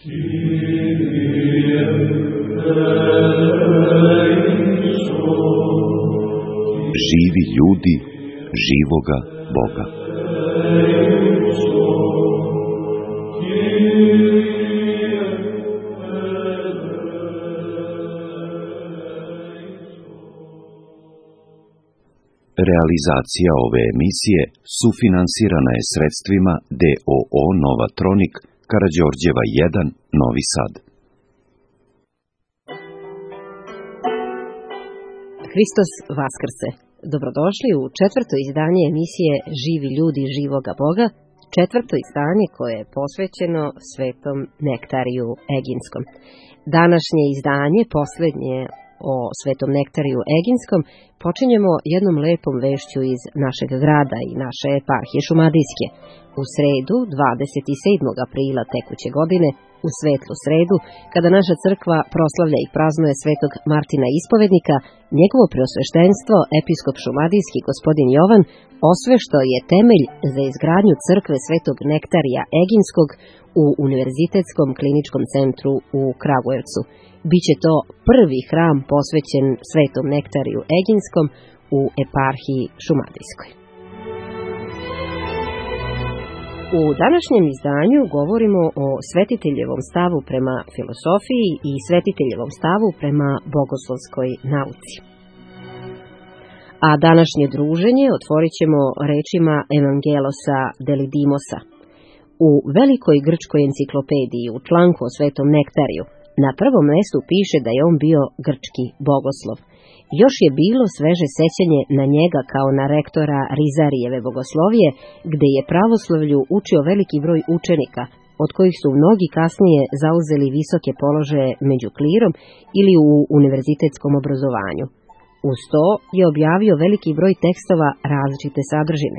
Živi ljudi živoga Boga. Realizacija ove emisije sufinansirana je sredstvima DOO Nova Tronik, Karađorđeva 1, Novi Sad. Hristos Vaskrse! Dobrodošli u četvrto izdanje emisije Živi ljudi živoga Boga, četvrto izdanje koje je posvećeno Svetom Nektariju Eginskom. Današnje izdanje, poslednje o Svetom Nektariju Eginskom, počinjemo jednom lepom vešću iz našeg grada i naše eparhije Šumadijske. U sredu, 27. aprila tekuće godine, u svetlu sredu, kada naša crkva proslavlja i praznuje svetog Martina Ispovednika, njegovo preosveštenstvo, episkop šumadijski gospodin Jovan, osvešto je temelj za izgradnju crkve Svetog Nektarija Eginskog u Univerzitetskom kliničkom centru u Kragujevcu. Biće to prvi hram posvećen Svetom Nektariju Eginskom u eparhiji Šumadijskoj. U današnjem izdanju govorimo o svetiteljevom stavu prema filosofiji i svetiteljevom stavu prema bogoslovskoj nauci. A današnje druženje otvorit ćemo rečima Evangelosa Delidimosa. U velikoj grčkoj enciklopediji u članku o Svetom Nektariju na prvom mestu piše da je on bio grčki bogoslov. Još je bilo sveže sećanje na njega kao na rektora Rizarijeve bogoslovije, gde je pravoslavlju učio veliki broj učenika, od kojih su mnogi kasnije zauzeli visoke položaje među klirom ili u univerzitetskom obrazovanju. Uz to je objavio veliki broj tekstova različite sadržine,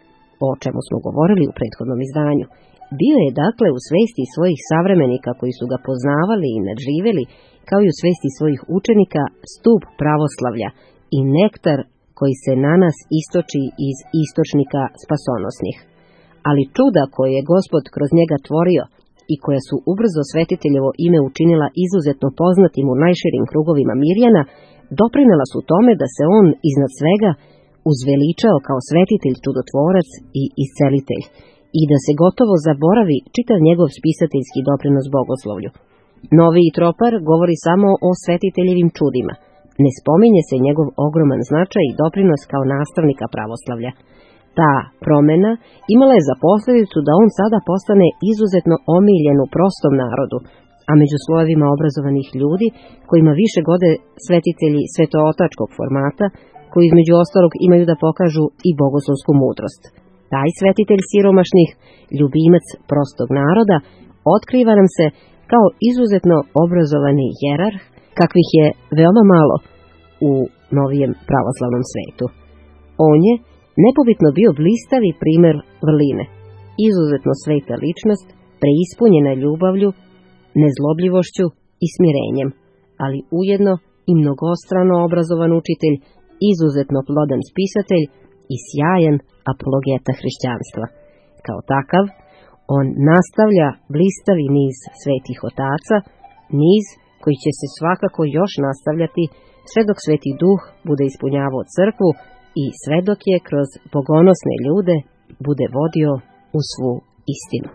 o čemu smo govorili u prethodnom izdanju. Bio je dakle u svesti svojih savremenika koji su ga poznavali i nadživeli, kao i u svesti svojih učenika, stup pravoslavlja i nektar koji se na nas istoči iz istočnika spasonosnih. Ali čuda koje je Gospod kroz njega tvorio i koja su ubrzo svetiteljevo ime učinila izuzetno poznatim u najširim krugovima Mirjana, doprinela su tome da se on iznad svega uzveličao kao svetitelj, čudotvorac i iscelitelj, i da se gotovo zaboravi čitav njegov spisateljski doprinos bogoslovlju. Noviji tropar govori samo o svetiteljevim čudima. Ne spominje se njegov ogroman značaj i doprinos kao nastavnika pravoslavlja. Ta promena imala je za posljedicu da on sada postane izuzetno omiljen u prostom narodu, a među slojevima obrazovanih ljudi, kojima više gode svetitelji svetootačkog formata, koji između ostalog imaju da pokažu i bogoslovsku mudrost. Taj svetitelj siromašnih, ljubimac prostog naroda, otkriva nam se kao izuzetno obrazovani jerarh, kakvih je veoma malo u novijem pravoslavnom svetu. On je nepobitno bio blistavi primer vrline, izuzetno sveta ličnost, preispunjena ljubavlju, nezlobljivošću i smirenjem, ali ujedno i mnogostrano obrazovan učitelj, izuzetno plodan spisatelj i sjajan apologeta hrišćanstva. Kao takav, on nastavlja blistavi niz svetih otaca, niz koji će se svakako još nastavljati sve dok Sveti Duh bude ispunjavao crkvu i sve dok je kroz bogonosne ljude bude vodio u svu istinu.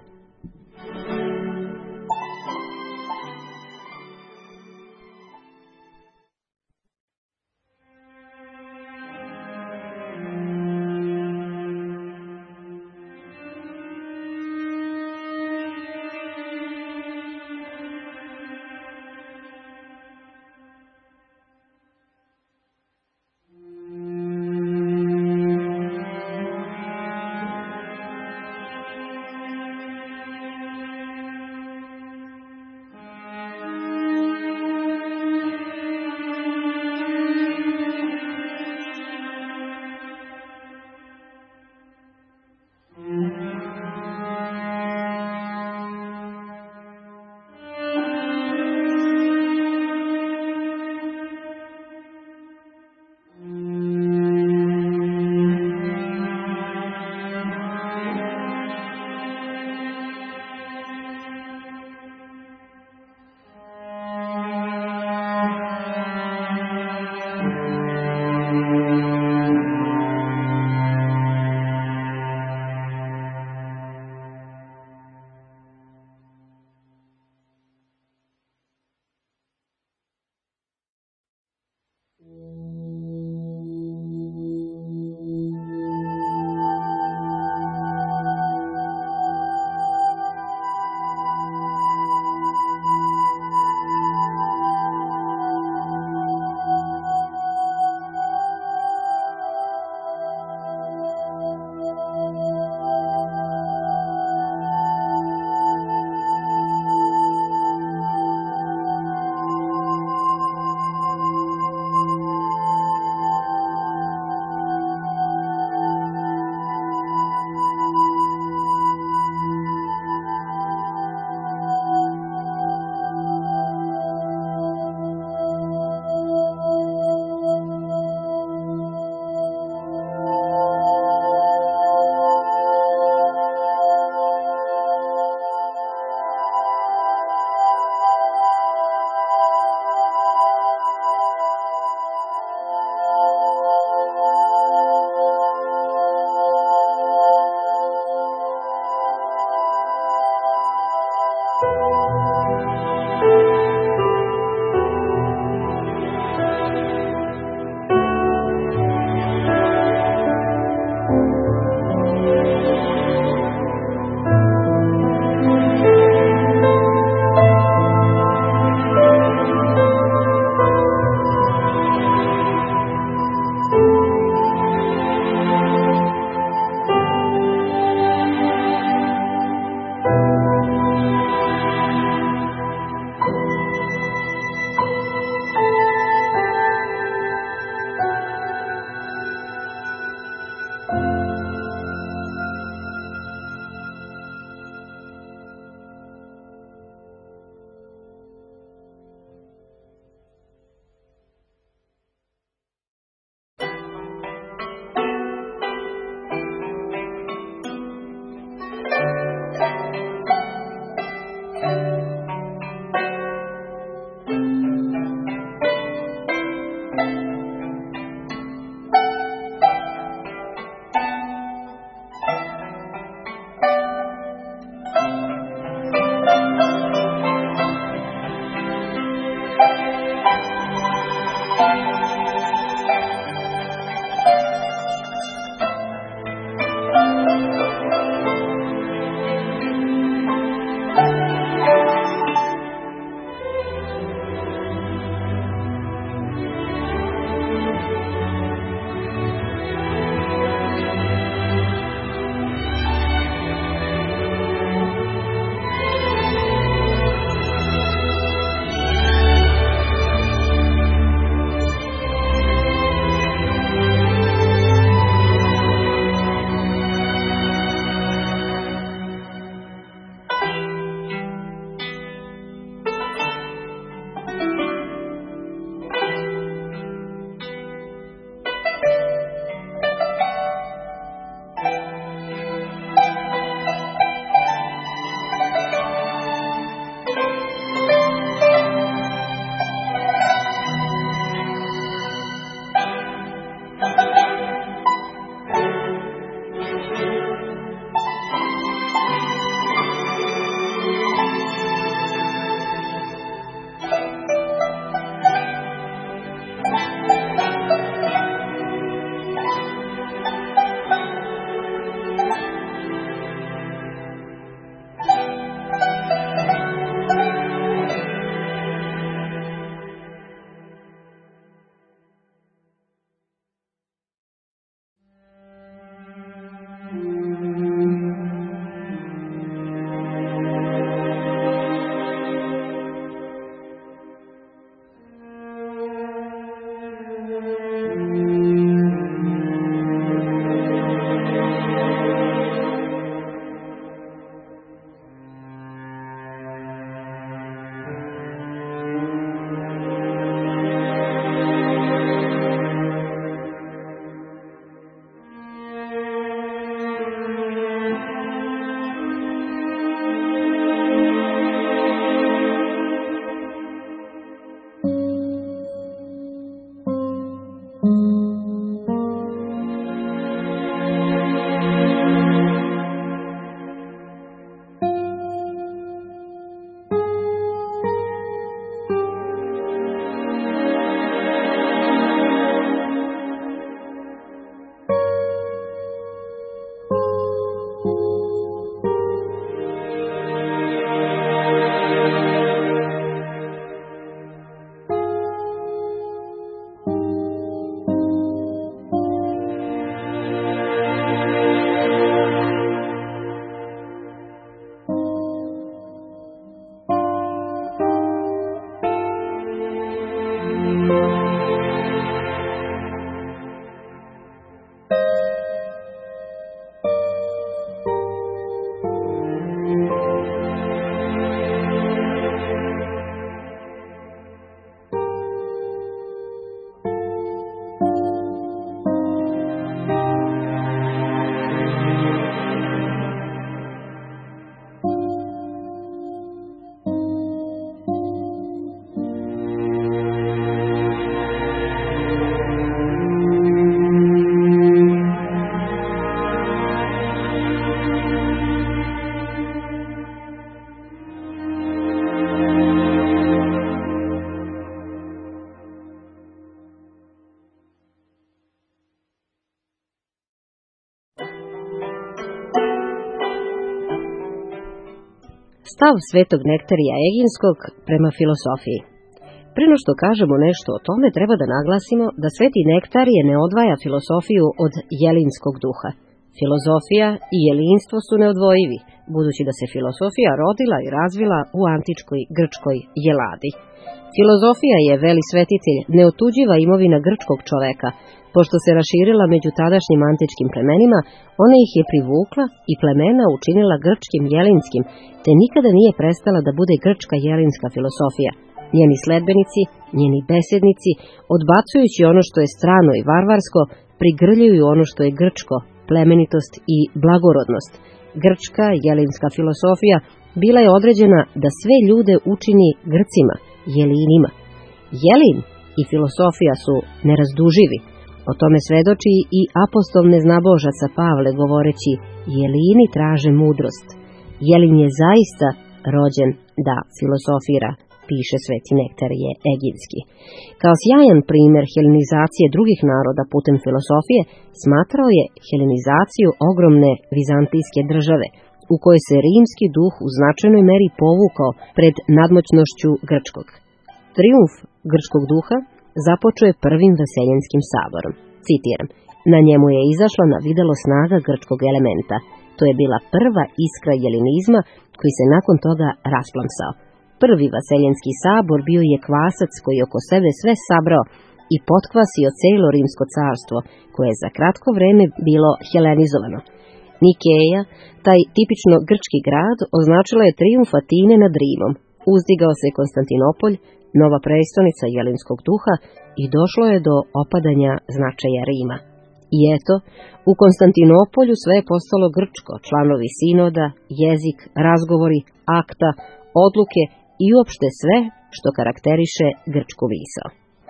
Stav svetog Nektarija Eginskog prema filosofiji. Pre no što kažemo nešto o tome, treba da naglasimo da sveti Nektarije ne odvaja filosofiju od jelinskog duha. Filozofija i jelinstvo su neodvojivi, budući da se filosofija rodila i razvila u antičkoj grčkoj Jeladi. Filozofija je, veli svetitelj, neotuđiva imovina grčkog čoveka. Pošto se raširila među tadašnjim antičkim plemenima, ona ih je privukla i plemena učinila grčkim jelinskim, te nikada nije prestala da bude grčka jelinska filosofija. Njeni sledbenici, njeni besednici, odbacujući ono što je strano i varvarsko, prigrljuju ono što je grčko, plemenitost i blagorodnost. Grčka jelinska filosofija bila je određena da sve ljude učini Grcima, jelinima. Jelin i filosofija su nerazduživi. O tome svedoči i apostol neznabožaca Pavle govoreći: jelini traže mudrost. Jelin je zaista rođen da filosofira, piše sveti Nektarije Eginski. Kao sjajan primjer helenizacije drugih naroda putem filosofije, smatrao je helenizaciju ogromne vizantijske države, u kojoj se rimski duh u značajnoj meri povukao pred nadmoćnošću grčkog. Trijumf grčkog duha započeo je prvim Vaseljenskim saborom. Citiram: na njemu je izašla na videlo snaga grčkog elementa. To je bila prva iskra jelinizma koji se nakon toga rasplamsao. Prvi Vaseljenski sabor bio je kvasac koji oko sebe sve sabrao i potkvasio celo rimsko carstvo, koje je za kratko vreme bilo helenizovano. Nikeja, taj tipično grčki grad, označila je trijumf Atine nad Rimom. Uzdigao se Konstantinopolj, nova prestonica jelinskog duha, i došlo je do opadanja značaja Rima. I eto, u Konstantinopolju sve je postalo grčko, članovi sinoda, jezik, razgovori, akta, odluke i uopšte sve što karakteriše grčku misao.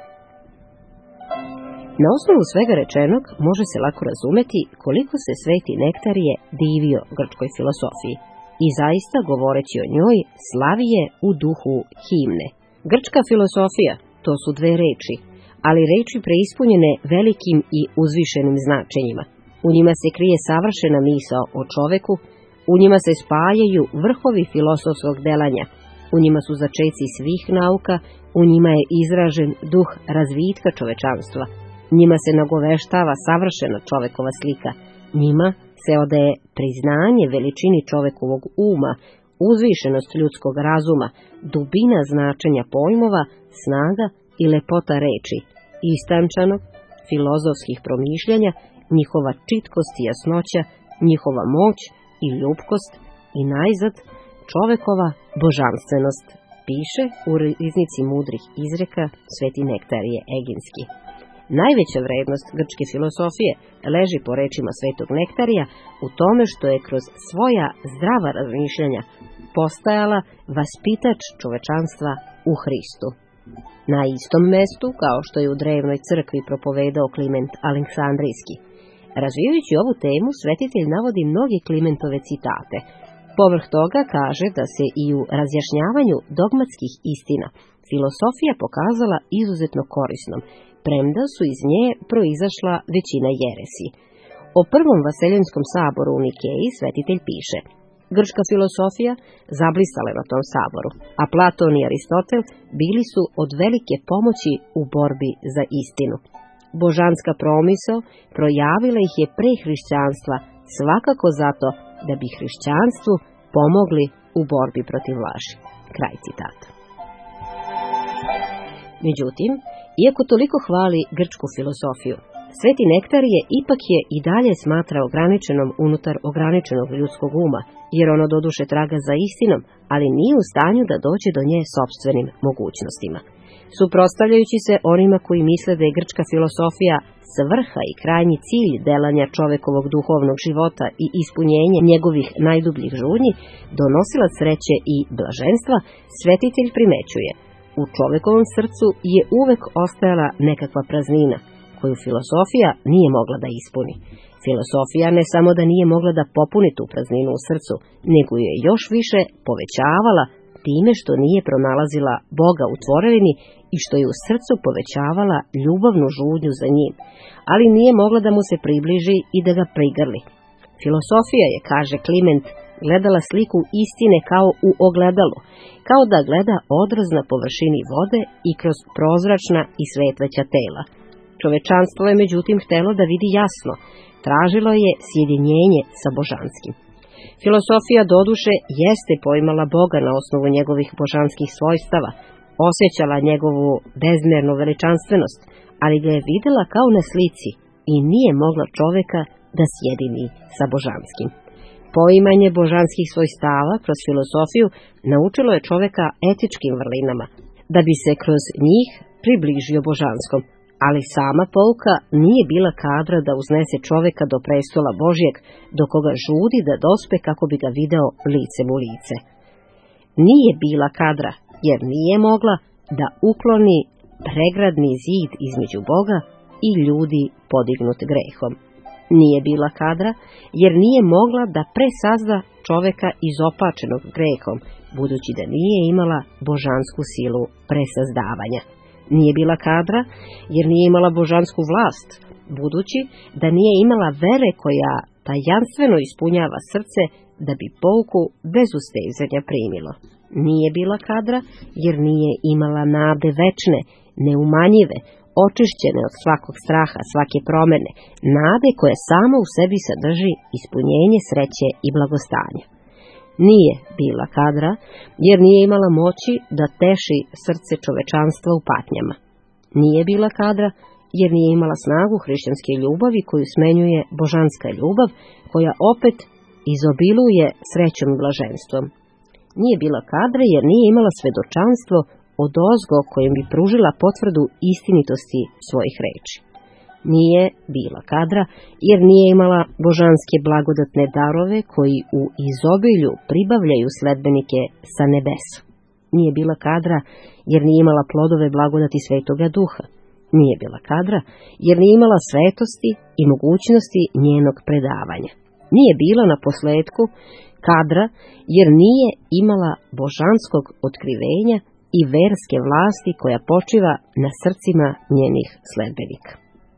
Na osnovu svega rečenog može se lako razumeti koliko se sveti Nektarije divio grčkoj filosofiji i zaista, govoreći o njoj, slavi je u duhu himne. Grčka filosofija, to su dve reči, ali reči preispunjene velikim i uzvišenim značenjima. U njima se krije savršena misao o čoveku, u njima se spajaju vrhovi filosofskog delanja, u njima su začeci svih nauka, u njima je izražen duh razvitka čovečanstva, njima se nagoveštava savršena čovekova slika, njima se odaje priznanje veličini čovekovog uma, uzvišenost ljudskog razuma, dubina značenja pojmova, snaga i lepota reči, istančanog, filozofskih promišljanja, njihova čitkost i jasnoća, njihova moć i ljubkost i najzad čovekova božanstvenost, piše u riznici mudrih izreka sveti Nektarije Eginski. Najveća vrednost grčke filosofije leži, po rečima svetog Nektarija, u tome što je kroz svoja zdrava razmišljanja postajala vaspitač čovečanstva u Hristu. Na istom mestu, kao što je u drevnoj crkvi propovedao Kliment Aleksandrijski. Razvijajući ovu temu, svetitelj navodi mnoge Klimentove citate. Povrh toga kaže da se i u razjašnjavanju dogmatskih istina filosofija pokazala izuzetno korisnom, premda su iz nje proizašla većina jeresi. O prvom Vaseljenskom saboru u Nikeji svetitelj piše: grčka filosofija zablistala je na tom saboru, a Platon i Aristotel bili su od velike pomoći u borbi za istinu. Božanska promisao projavila ih je pre hrišćanstva, svakako zato da bi hrišćanstvu pomogli u borbi protiv laži. Kraj citata. Međutim, iako toliko hvali grčku filosofiju, sveti Nektarije ipak je i dalje smatra ograničenom unutar ograničenog ljudskog uma, jer ono doduše traga za istinom, ali nije u stanju da dođe do nje sopstvenim mogućnostima. Suprotstavljajući se onima koji misle da je grčka filosofija svrha i krajnji cilj delanja čovekovog duhovnog života i ispunjenje njegovih najdubljih žudnji, donosilac sreće i blaženstva, svetitelj primećuje: u čovekovom srcu je uvek ostajala nekakva praznina, koju filosofija nije mogla da ispuni. Filosofija ne samo da nije mogla da popuni tu prazninu u srcu, nego je još više povećavala time što nije pronalazila Boga u tvorevini i što je u srcu povećavala ljubavnu žudnju za njim, ali nije mogla da mu se približi i da ga prigrli. Filosofija je, kaže Kliment, gledala sliku istine kao u ogledalu, kao da gleda odraz na površini vode i kroz prozračna i svetleća tela. Čovečanstvo je međutim htelo da vidi jasno, tražilo je sjedinjenje sa božanskim. Filosofija doduše jeste poimala Boga na osnovu njegovih božanskih svojstava, osjećala njegovu bezmernu veličanstvenost, ali ga je videla kao na slici i nije mogla čoveka da sjedini sa božanskim. Poimanje božanskih svojstava kroz filosofiju naučilo je čoveka etičkim vrlinama, da bi se kroz njih približio božanskom, ali sama pouka nije bila kadra da uznese čoveka do prestola Božjeg, do koga žudi da dospe kako bi ga video licem u lice. Nije bila kadra, jer nije mogla da ukloni pregradni zid između Boga i ljudi podignut grehom. Nije bila kadra, jer nije mogla da presazda čoveka izopačenog grehom, budući da nije imala božansku silu presazdavanja. Nije bila kadra, jer nije imala božansku vlast, budući da nije imala vere koja tajanstveno ispunjava srce da bi pouku bez ustezanja primilo. Nije bila kadra, jer nije imala nade večne, neumanjive, očišćene od svakog straha, svake promene, nade koja sama u sebi sadrži ispunjenje sreće i blagostanja. Nije bila kadra, jer nije imala moći da teši srce čovečanstva u patnjama. Nije bila kadra, jer nije imala snagu hrišćanske ljubavi koju smenjuje božanska ljubav, koja opet izobiluje srećom i blaženstvom. Nije bila kadra, jer nije imala svedočanstvo odozgo kojim bi pružila potvrdu istinitosti svojih reči. Nije bila kadra, jer nije imala božanske blagodatne darove koji u izobilju pribavljaju sledbenike sa nebesa. Nije bila kadra, jer nije imala plodove blagodati Svetoga Duha. Nije bila kadra, jer nije imala svetosti i mogućnosti njenog predavanja. Nije bila na posledku kadra, jer nije imala božanskog otkrivenja i verske vlasti koja počiva na srcima njenih sledbenika.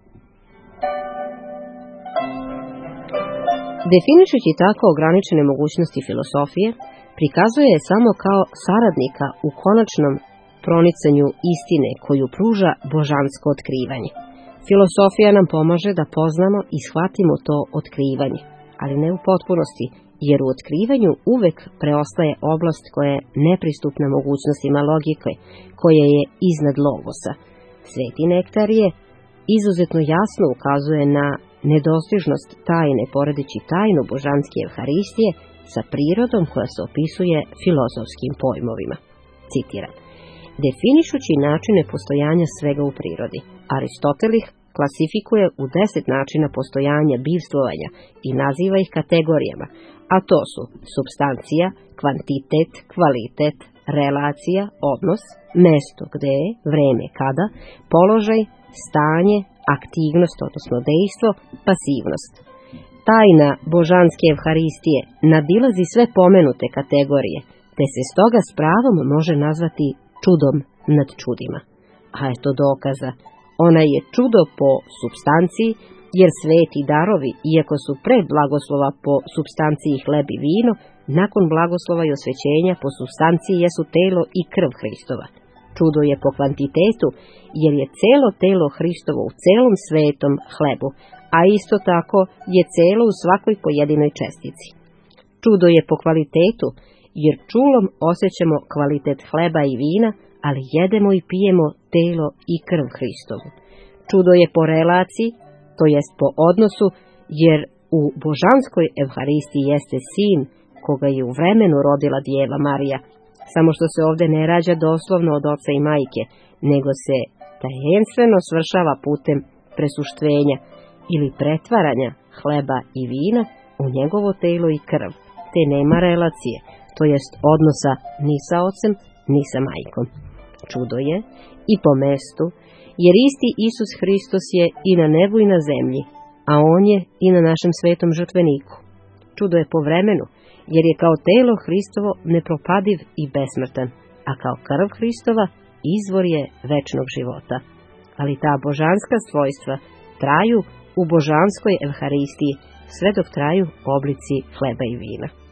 Definišući tako ograničene mogućnosti filosofije, prikazuje je samo kao saradnika u konačnom pronicanju istine koju pruža božansko otkrivanje. Filosofija nam pomaže da poznamo i shvatimo to otkrivanje, ali ne u potpunosti, jer u otkrivanju uvek preostaje oblast koja je nepristupna mogućnostima logike, koja je iznad logosa. Sveti Nektarije izuzetno jasno ukazuje na nedostižnost tajne poredeći tajnu božanske evharistije sa prirodom koja se opisuje filozofskim pojmovima. Citiram: definišući načine postojanja svega u prirodi, Aristotel ih klasifikuje u 10 načina postojanja bivstvovanja i naziva ih kategorijama, a to su supstancija, kvantitet, kvalitet, relacija, odnos, mesto gde je, vreme kada, položaj, stanje, aktivnost, odnosno dejstvo, pasivnost. Tajna božanske evharistije nadilazi sve pomenute kategorije, te se stoga s pravom može nazvati čudom nad čudima. A eto dokaza, ona je čudo po supstanciji, jer sveti darovi, iako su pre blagoslova po supstanciji hleb i vino, nakon blagoslova i osvećenja po supstanciji jesu telo i krv Hristova. Čudo je po kvantitetu, jer je celo telo Hristovo u celom svetom hlebu, a isto tako je celo u svakoj pojedinoj čestici. Čudo je po kvalitetu, jer čulom osjećamo kvalitet hleba i vina, ali jedemo i pijemo telo i krv Hristovu. Čudo je po relaciji, to jest po odnosu, jer u božanskoj evharistiji jeste sin, koga je u vremenu rodila Djeva Marija, samo što se ovde ne rađa doslovno od oca i majke, nego se tajenstveno svršava putem presuštvenja ili pretvaranja hleba i vina u njegovo telo i krv, te nema relacije, to jest odnosa ni sa ocem, ni sa majkom. Čudo je i po mestu, jer isti Isus Hristos je i na nebu i na zemlji, a on je i na našem svetom žrtveniku. Čudo je po vremenu, jer je kao telo Hristovo nepropadiv i besmrtan, a kao krv Hristova izvor je večnog života. Ali ta božanska svojstva traju u božanskoj evharistiji, sve dok traju oblici hleba i vina.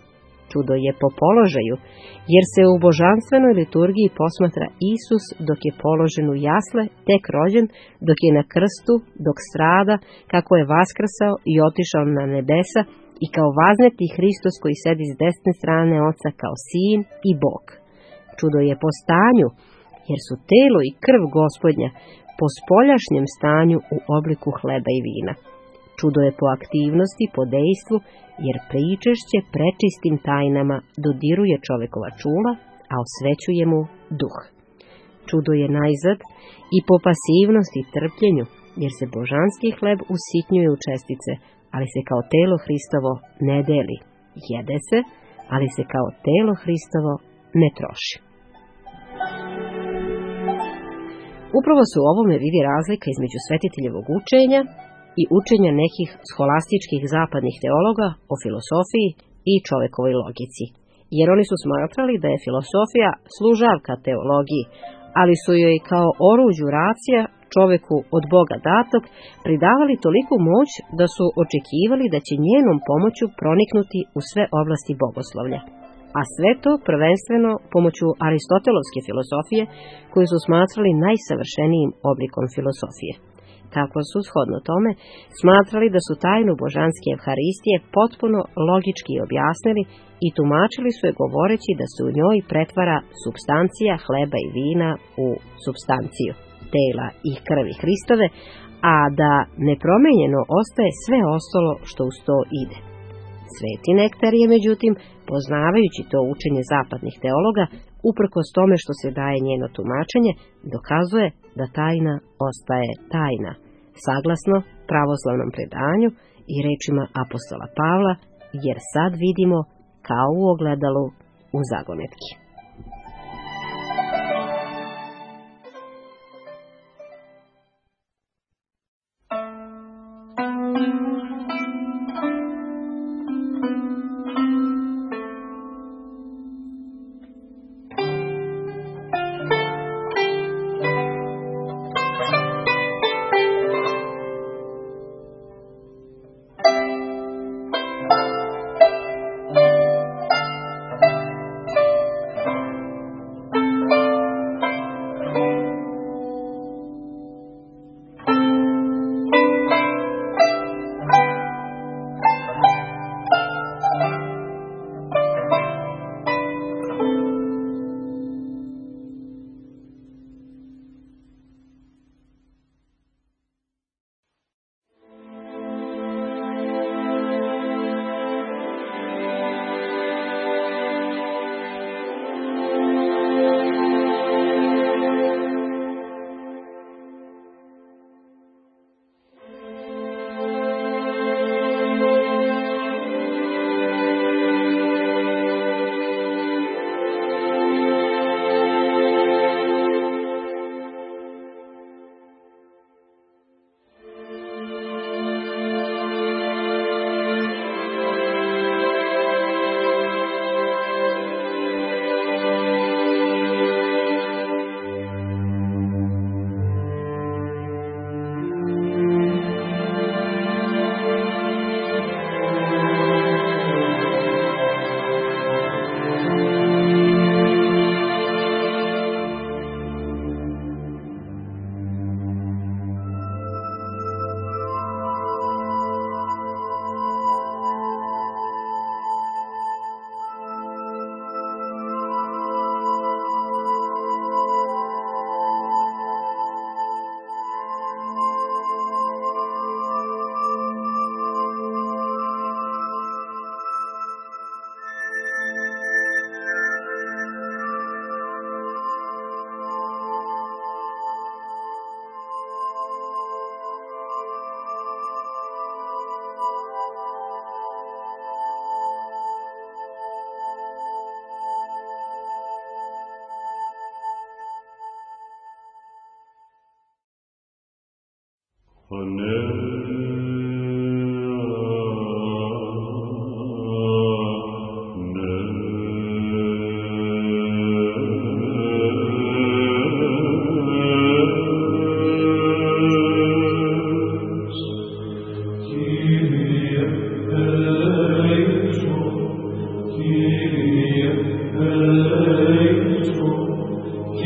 Čudo je po položaju, jer se u božanstvenoj liturgiji posmatra Isus dok je položen u jasle, tek rođen, dok je na krstu, dok strada, kako je vaskrsao i otišao na nebesa, i kao vazneti Hristos koji sedi s desne strane Oca kao Sin i Bog. Čudo je po stanju, jer su telo i krv Gospodnja po spoljašnjem stanju u obliku hleba i vina. Čudo je po aktivnosti, po dejstvu, jer pričešće prečistim tajnama dodiruje čovekova čula, a osvećuje mu duh. Čudo je najzad i po pasivnosti i trpljenju, jer se božanski hleb usitnjuje u čestice, ali se kao telo Hristovo ne deli. Jede se, ali se kao telo Hristovo ne troši. Upravo se u ovome vidi razlika između svetiteljevog učenja i učenja nekih scholastičkih zapadnih teologa o filosofiji i čovekovoj logici, jer oni su smatrali da je filosofija služavka teologiji, ali su joj kao oruđu racija čoveku od Boga datog pridavali toliku moć da su očekivali da će njenom pomoću proniknuti u sve oblasti bogoslovlja. A sve to prvenstveno pomoću aristotelovske filosofije, koju su smatrali najsavršenijim oblikom filosofije. Tako su, shodno tome, smatrali da su tajnu božanske evharistije potpuno logički objasnili i tumačili su je govoreći da se u njoj pretvara supstancija hleba i vina u supstanciju tela i krvi Hristove, a da nepromenjeno ostaje sve ostalo što uz to ide. Sveti Nektar je, međutim, poznavajući to učenje zapadnih teologa, uprkos tome što se daje njeno tumačenje, dokazuje da tajna ostaje tajna, saglasno pravoslavnom predanju i rečima apostola Pavla, jer sad vidimo kao u ogledalu u zagonetki. Kyrie eleison, Kyrie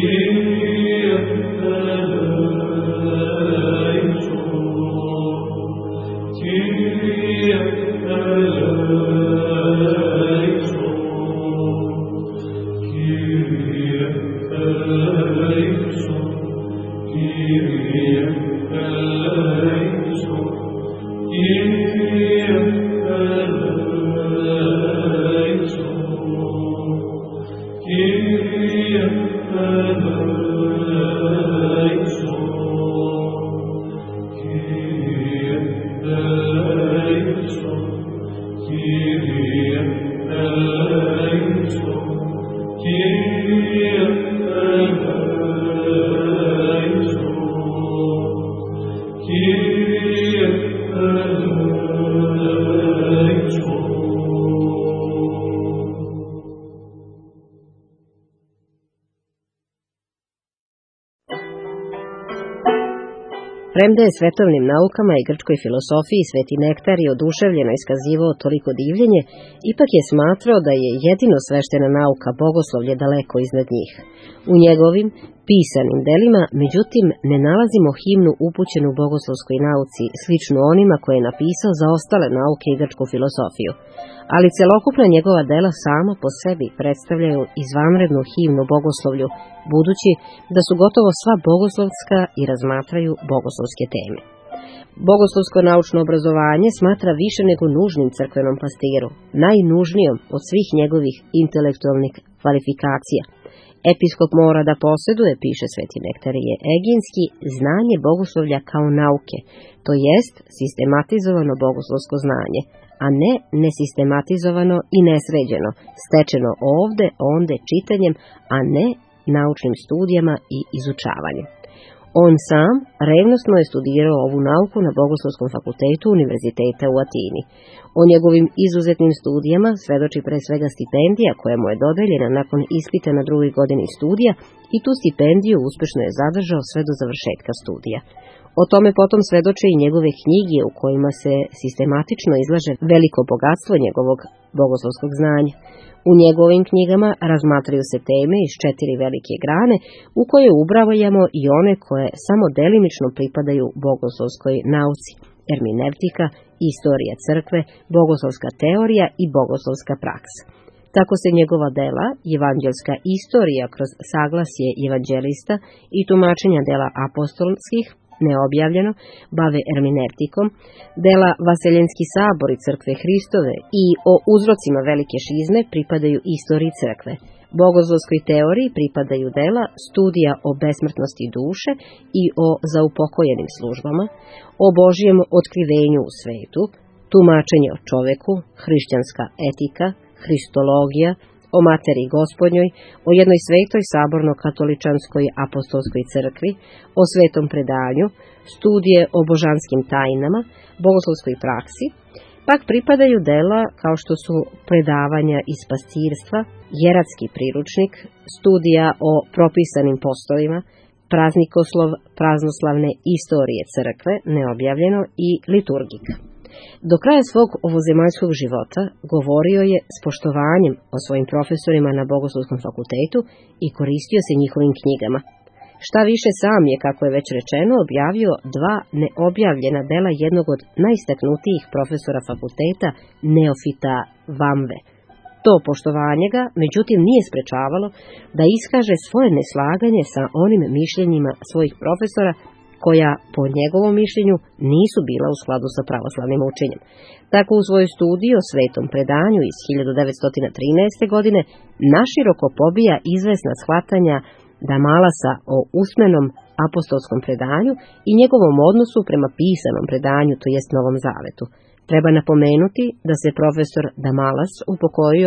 Premda je svetovnim naukama i grčkoj filosofiji Sveti Nektarije oduševljeno iskazivao toliko divljenje, ipak je smatrao da je jedino sveštena nauka bogoslovlje daleko iznad njih. U njegovim pisanim delima, međutim, ne nalazimo himnu upućenu bogoslovskoj nauci, sličnu onima koje je napisao za ostale nauke i grčku filosofiju. Ali celokupna njegova dela sama po sebi predstavljaju izvanrednu himnu bogoslovlju, budući da su gotovo sva bogoslovska i razmatraju bogoslovske teme. Bogoslovsko naučno obrazovanje smatra više nego nužnim crkvenom pastiru, najnužnijom od svih njegovih intelektualnih kvalifikacija. Episkop mora da posjeduje, piše Sveti Nektarije Eginski, znanje bogoslovlja kao nauke, to jest sistematizovano bogoslovsko znanje, a ne nesistematizovano i nesređeno, stečeno ovde, onde čitanjem, a ne naučnim studijama i izučavanjem. On sam revnosno je studirao ovu nauku na Bogoslovskom fakultetu Univerziteta u Atini. O njegovim izuzetnim studijama svedoči pre svega stipendija koja mu je dodeljena nakon ispita na drugoj godini studija i tu stipendiju uspešno je zadržao sve do završetka studija. O tome potom svedoče i njegove knjige u kojima se sistematično izlaže veliko bogatstvo njegovog bogoslovskog znanja. U njegovim knjigama razmatraju se teme iz 4 velike grane u koje ubrajamo i one koje samo delimično pripadaju bogoslovskoj nauci: ermeneutika, istorija crkve, bogoslovska teorija i bogoslovska praksa. Tako se njegova dela, evanđelska istorija kroz saglasje evanđelista i tumačenja dela apostolskih, neobjavljeno, bave ermeneutikom, dela Vaseljenski sabor i crkve Hristove i o uzrocima velike šizme pripadaju istoriji crkve. Bogoslovskoj teoriji pripadaju dela studija o besmrtnosti duše i o zaupokojenim službama, o Božjem otkrivenju u svetu, tumačenje o čoveku, hrišćanska etika, hristologija, o materiji gospodnjoj, o jednoj svetoj saborno-katoličanskoj apostolskoj crkvi, o svetom predanju, studije o božanskim tajnama, bogoslovskoj praksi, pak pripadaju dela kao što su predavanja iz pastirstva, jeratski priručnik, studija o propisanim postovima, praznikoslov praznoslavne istorije crkve, neobjavljeno, i liturgika. Do kraja svog ovozemaljskog života govorio je s poštovanjem o svojim profesorima na Bogoslovskom fakultetu i koristio se njihovim knjigama. Šta više, sam je, kako je već rečeno, objavio 2 neobjavljena dela jednog od najistaknutijih profesora fakulteta, Neofita Vamve. To poštovanje ga, međutim, nije sprečavalo da iskaže svoje neslaganje sa onim mišljenjima svojih profesora koja, po njegovom mišljenju, nisu bila u skladu sa pravoslavnim učenjem. Tako u svojoj studiji o svetom predanju iz 1913. godine naširoko pobija izvesna shvatanja Damalasa o usmenom apostolskom predanju i njegovom odnosu prema pisanom predanju, to jest Novom Zavetu. Treba napomenuti da se profesor Damalas upokojio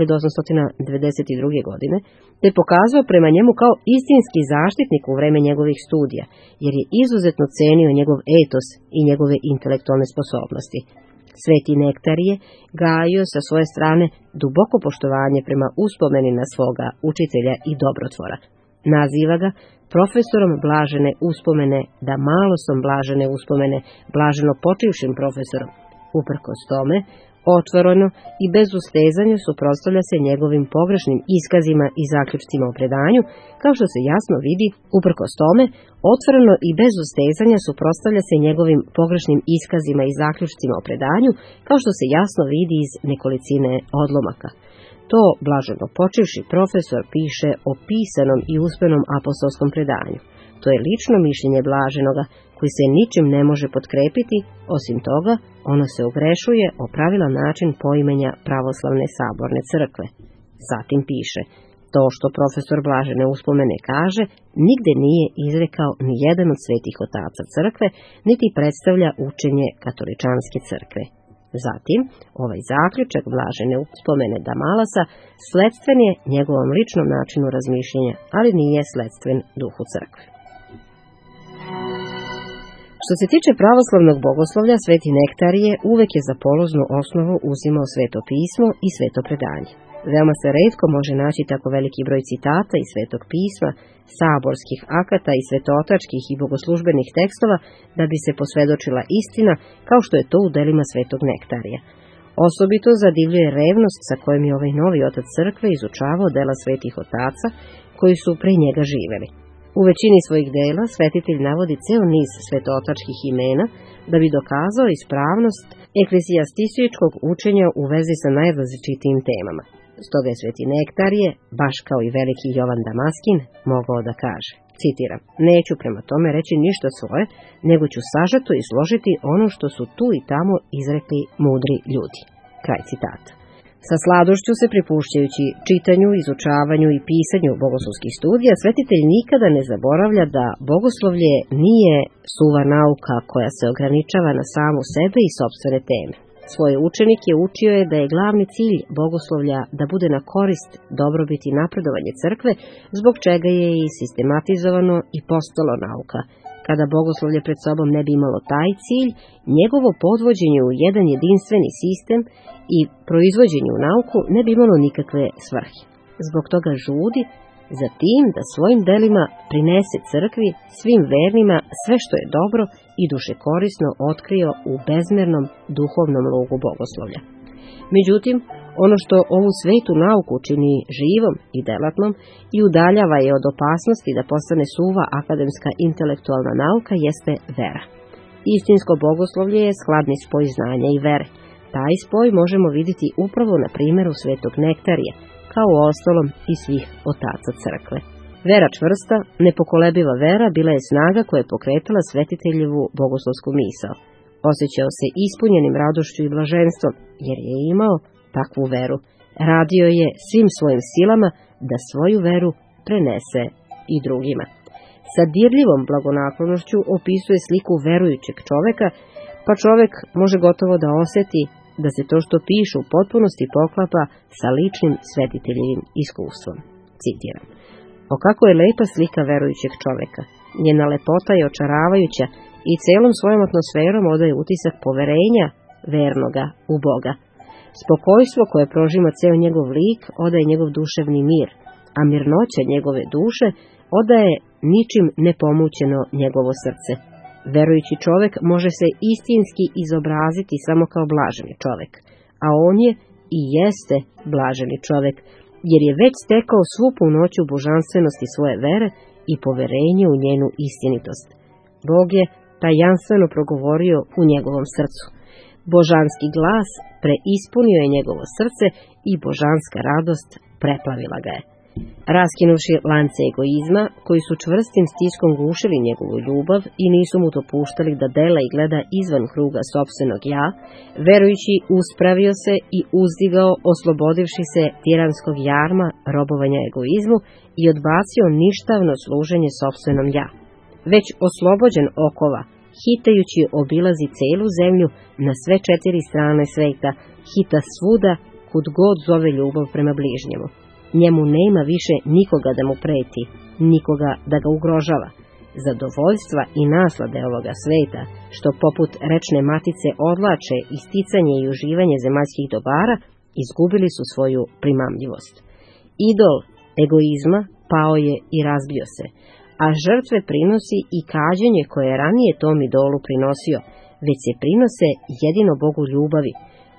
1892. godine, te pokazao prema njemu kao istinski zaštitnik u vreme njegovih studija, jer je izuzetno cenio njegov etos i njegove intelektualne sposobnosti. Sveti Nektarije gajio sa svoje strane duboko poštovanje prema uspomeni na svoga učitelja i dobrotvora. Naziva ga profesorom blažene uspomene, Damalasom blažene uspomene, blaženo počivšim profesorom. Uprkos tome, Otvoreno i bez ustezanja suprotstavlja se njegovim pogrešnim iskazima i zaključcima o predanju, kao što se jasno vidi, uprkos tome, otvoreno i bez ustezanja suprotstavlja se njegovim pogrešnim iskazima i zaključcima o predanju, kao što se jasno vidi iz nekolicine odlomaka. To blaženo počivši profesor piše o pisanom i usmenom apostolskom predanju. To je lično mišljenje blaženoga, koji se ničim ne može potkrepiti, osim toga, ono se ogrešuje o pravilan način poimenja pravoslavne saborne crkve. Zatim piše, to što profesor blažene uspomene kaže, nigde nije izrekao ni jedan od svetih otaca crkve, niti predstavlja učenje katoličanske crkve. Zatim, ovaj zaključak blažene uspomene Damalasa sledstven je njegovom ličnom načinu razmišljenja, ali nije sledstven duhu crkve. Što se tiče pravoslavnog bogoslovlja, sveti Nektarije uvek je za polaznu osnovu uzimao sveto pismo i sveto predanje. Veoma se retko može naći tako veliki broj citata iz svetog pisma, saborskih akata i svetotačkih i bogoslužbenih tekstova da bi se posvedočila istina, kao što je to u delima svetog Nektarija. Osobito zadivljuje revnost sa kojom je ovaj novi otac crkve izučavao dela svetih otaca koji su pre njega živeli. U većini svojih dela svetitelj navodi ceo niz svetotačkih imena da bi dokazao ispravnost eklesijastičkog učenja u vezi sa najrazličitijim temama. Stoga je sveti Nektarije, baš kao i veliki Jovan Damaskin, mogao da kaže, citiram, neću prema tome reći ništa svoje, nego ću sažeto izložiti ono što su tu i tamo izrekli mudri ljudi. Kraj citata. Sa sladošću se pripušćajući čitanju, izučavanju i pisanju bogoslovskih studija, svetitelj nikada ne zaboravlja da bogoslovlje nije suva nauka koja se ograničava na samu sebe i sopstvene teme. Svoje učenike učio je da je glavni cilj bogoslovlja da bude na korist, dobrobit i napredovanje crkve, zbog čega je i sistematizovano i postalo nauka. Kada bogoslovlje pred sobom ne bi imalo taj cilj, njegovo podvođenje u jedan jedinstveni sistem i proizvođenje u nauku ne bi imalo nikakve svrhe. Zbog toga žudi za tim da svojim delima prinese crkvi, svim vernima, sve što je dobro i duše korisno otkrio u bezmernom duhovnom lugu bogoslovlja. Međutim, ono što ovu svetu nauku čini živom i delatnom i udaljava je od opasnosti da postane suva akademska intelektualna nauka jeste vera. Istinsko bogoslovlje je skladni spoj znanja i vere. Taj spoj možemo vidjeti upravo na primjeru svetog Nektarija, kao u ostalom i svih otaca crkve. Vera čvrsta, nepokolebiva vera bila je snaga koja je pokretala svetiteljevu bogoslovsku misao. Osjećao se ispunjenim radošću i blaženstvom, jer je imao takvu veru. Radio je svim svojim silama da svoju veru prenese i drugima. Sa dirljivom blagonaklonošću opisuje sliku verujućeg čoveka, pa čovek može gotovo da osjeti da se to što piše u potpunosti poklapa sa ličnim svetiteljevim iskustvom. Citiram. O kako je lepa slika verujućeg čoveka. Njena lepota je očaravajuća i celom svojom atmosferom odaje utisak poverenja vernoga u Boga. Spokojstvo koje prožima ceo njegov lik odaje njegov duševni mir, a mirnoća njegove duše odaje ničim nepomućeno njegovo srce. Verujući čovek može se istinski izobraziti samo kao blaženi čovek, a on je i jeste blaženi čovek, jer je već stekao svu punoću božanstvenosti svoje vere i poverenje u njenu istinitost. Bog je tajanstveno progovorio u njegovom srcu. Božanski glas preispunio je njegovo srce i božanska radost preplavila ga je. Raskinuši lance egoizma, koji su čvrstim stiskom gušili njegovu ljubav i nisu mu dopuštali da dela i gleda izvan kruga sopstvenog ja, verujući uspravio se i uzdigao, oslobodivši se tiranskog jarma robovanja egoizmu i odbacio ništavno služenje sopstvenom ja. Već oslobođen okova, hitajući obilazi celu zemlju na sve 4 strane sveta, hita svuda kud god zove ljubav prema bližnjemu. Njemu nema više nikoga da mu preti, nikoga da ga ugrožava. Zadovoljstva i naslade ovoga sveta, što poput rečne matice odlače isticanje i uživanje zemaljskih dobara, izgubili su svoju primamljivost. Idol egoizma pao je i razbio se, a žrtve prinosi i kađenje koje je ranije tom idolu prinosio, već se prinose jedino Bogu ljubavi,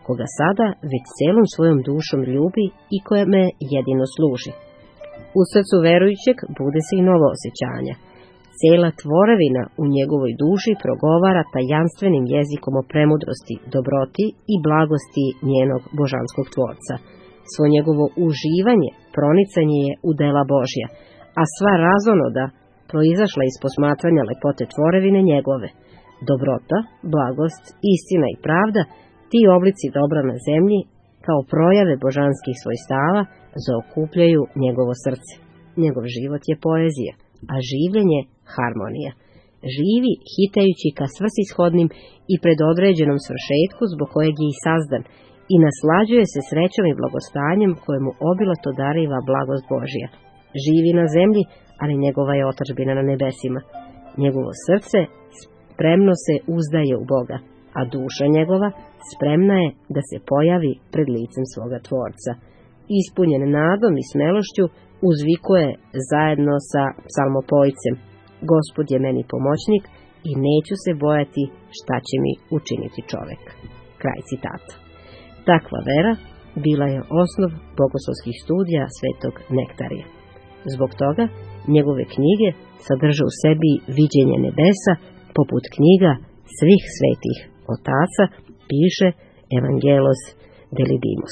koga sada već celom svojom dušom ljubi i kojeme jedino služi. U srcu verujućeg bude se i nova osjećanja. Cela tvorevina u njegovoj duši progovara tajanstvenim jezikom o premudrosti, dobroti i blagosti njenog božanskog tvorca. Svo njegovo uživanje, pronicanje je u dela Božja, a sva razonoda proizašla iz posmatranja lepote tvorevine njegove. Dobrota, blagost, istina i pravda, ti oblici dobra na zemlji, kao projave božanskih svojstava, zaokupljaju njegovo srce. Njegov život je poezija, a življenje harmonija. Živi hitajući ka svrsishodnim i predodređenom svršetku zbog kojeg je i sazdan i naslađuje se srećom i blagostanjem kojemu obilato dariva blagost Božja. Živi na zemlji, ali njegova je otadžbina na nebesima. Njegovo srce spremno se uzdaje u Boga, a duša njegova spremna je da se pojavi pred licem svoga tvorca. Ispunjen nadom i smelošću uzvikuje zajedno sa psalmopojcem: Gospod je meni pomoćnik i neću se bojati šta će mi učiniti čovek. Kraj citata. Takva vera bila je osnov bogoslovskih studija svetog Nektarija. Zbog toga njegove knjige sadrže u sebi viđenje nebesa, poput knjiga svih svetih otaca, piše Evangelos Delidimus.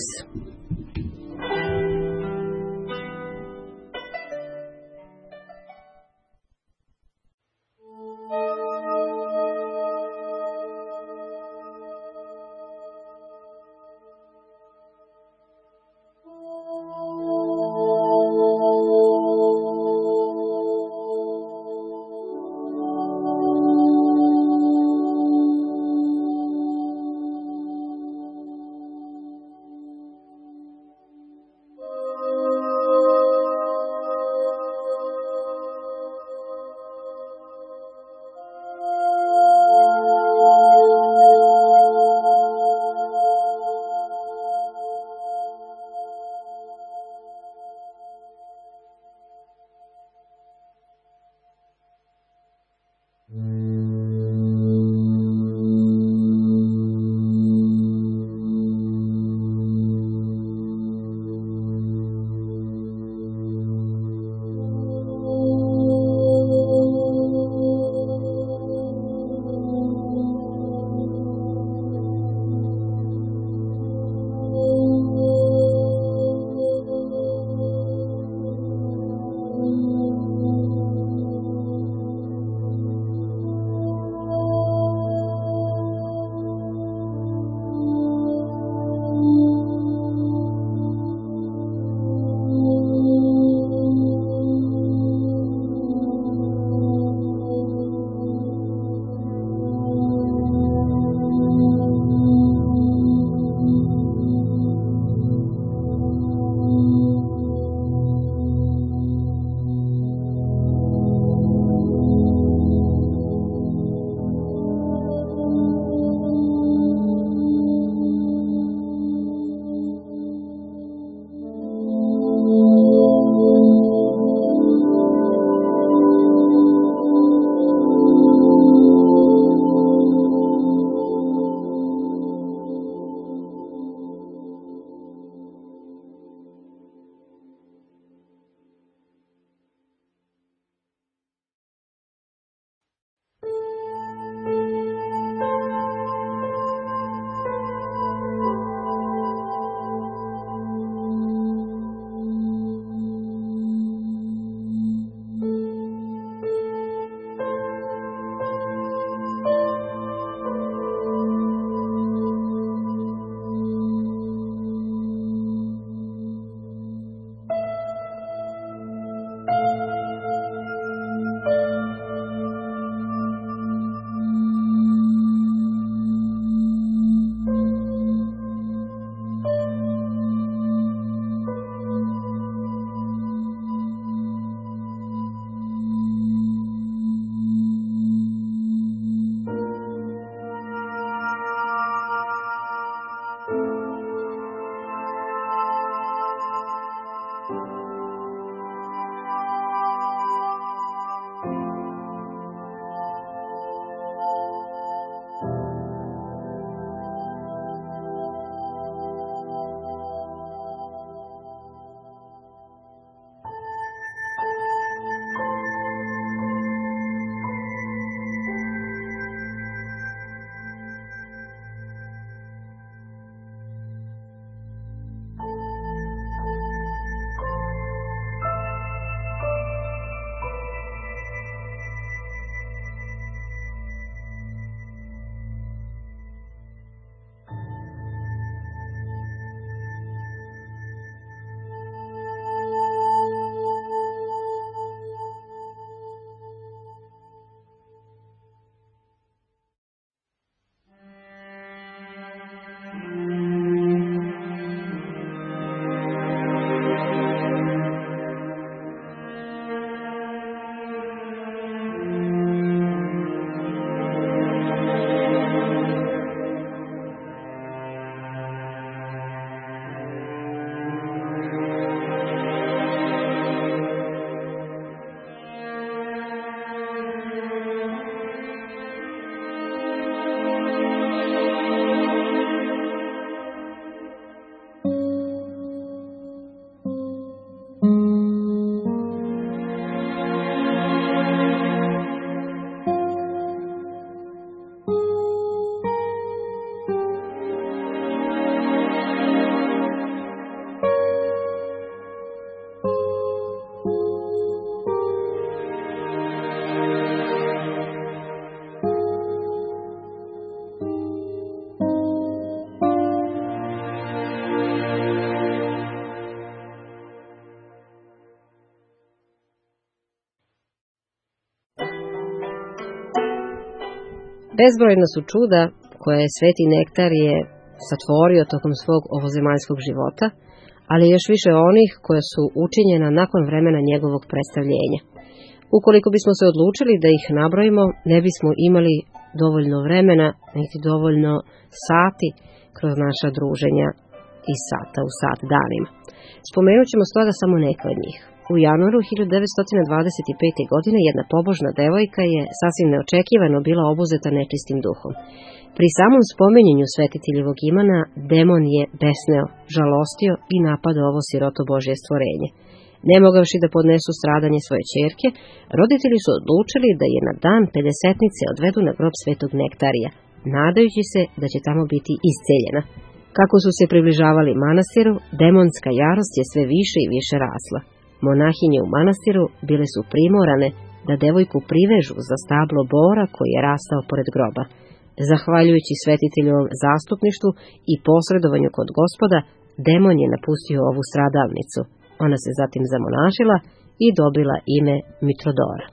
Bezbrojna su čuda koje je sveti Nektarije satvorio tokom svog ovozemaljskog života, ali još više onih koja su učinjena nakon vremena njegovog predstavljenja. Ukoliko bismo se odlučili da ih nabrojimo, ne bismo imali dovoljno vremena, niti dovoljno sati kroz naša druženja iz sata u sat danima. Spomenut ćemo stoga samo neke od njih. U januaru 1925. godine jedna pobožna devojka je sasvim neočekivano bila obuzeta nečistim duhom. Pri samom spomenjenju svetiteljevog imena, demon je besneo, žalostio i napadao ovo siroto Božje stvorenje. Ne mogavši da podnesu stradanje svoje ćerke, roditelji su odlučili da je na dan pedesetnice odvedu na grob svetog Nektarija, nadajući se da će tamo biti isceljena. Kako su se približavali manastiru, demonska jarost je sve više i više rasla. Monahinje u manastiru bile su primorane da devojku privežu za stablo bora koji je rastao pored groba. Zahvaljujući svetiteljovom zastupništvu i posredovanju kod Gospoda, demon je napustio ovu stradavnicu. Ona se zatim zamonašila i dobila ime Mitrodora.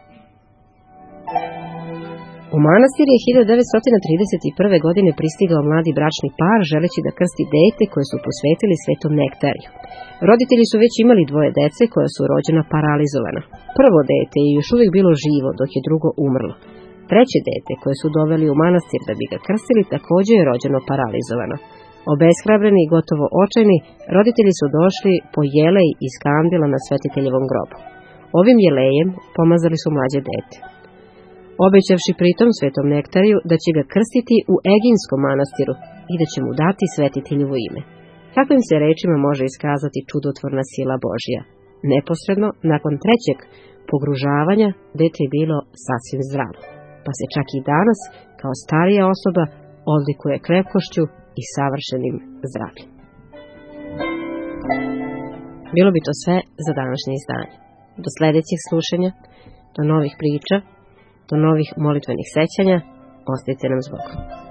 U manastir je 1931. godine pristigao mladi bračni par želeći da krsti dete koje su posvetili svetom Nektariju. Roditelji su već imali dvoje dece koja su rođena paralizovana. Prvo dete je još uvijek bilo živo dok je drugo umrlo. Treće dete koje su doveli u manastir da bi ga krstili također je rođeno paralizovano. Obeshrabreni i gotovo očajni, roditelji su došli po jelej iz kandila na svetiteljevom grobu. Ovim jelejem pomazali su mlađe dete, obećavši pritom svetom Nektariju da će ga krstiti u Eginskom manastiru i da će mu dati svetiteljevo ime. Kakvim se rečima može iskazati čudotvorna sila Božja? Neposredno, nakon trećeg pogružavanja, dete je bilo sasvim zdravo, pa se čak i danas, kao starija osoba, odlikuje krepkošću i savršenim zdravljem. Bilo bi to sve za današnje izdanje. Do sljedećih slušanja, do novih priča, do novih molitvenih sećanja, ostajte nam s Bogom.